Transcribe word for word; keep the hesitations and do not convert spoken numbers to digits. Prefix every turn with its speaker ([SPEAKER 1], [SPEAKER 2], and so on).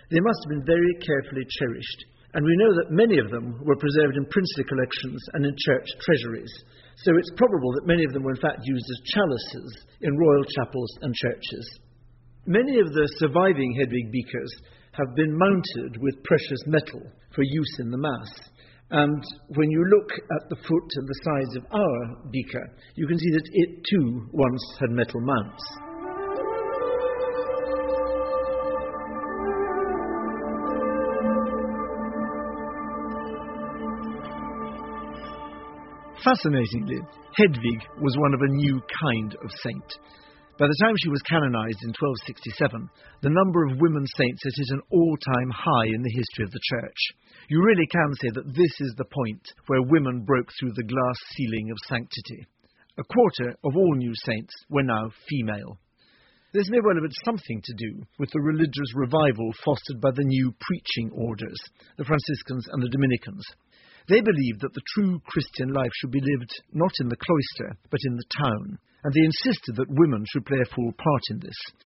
[SPEAKER 1] They must have been very carefully cherished, and we know that many of them were preserved in princely collections and in church treasuries. So it's probable that many of them were in fact used as chalices in royal chapels and churches. Many of the surviving Hedwig beakers have been mounted with precious metal for use in the Mass. And when you look at the foot and the sides of our beaker, you can see that it too once had metal mounts. Fascinatingly, Hedwig was one of a new kind of saint. By the time she was canonized in twelve sixty-seven, the number of women saints had hit an all-time high in the history of the Church. You really can say that this is the point where women broke through the glass ceiling of sanctity. A quarter of all new saints were now female. This may well have had something to do with the religious revival fostered by the new preaching orders, the Franciscans and the Dominicans. They believed that the true Christian life should be lived not in the cloister, but in the town, and they insisted that women should play a full part in this.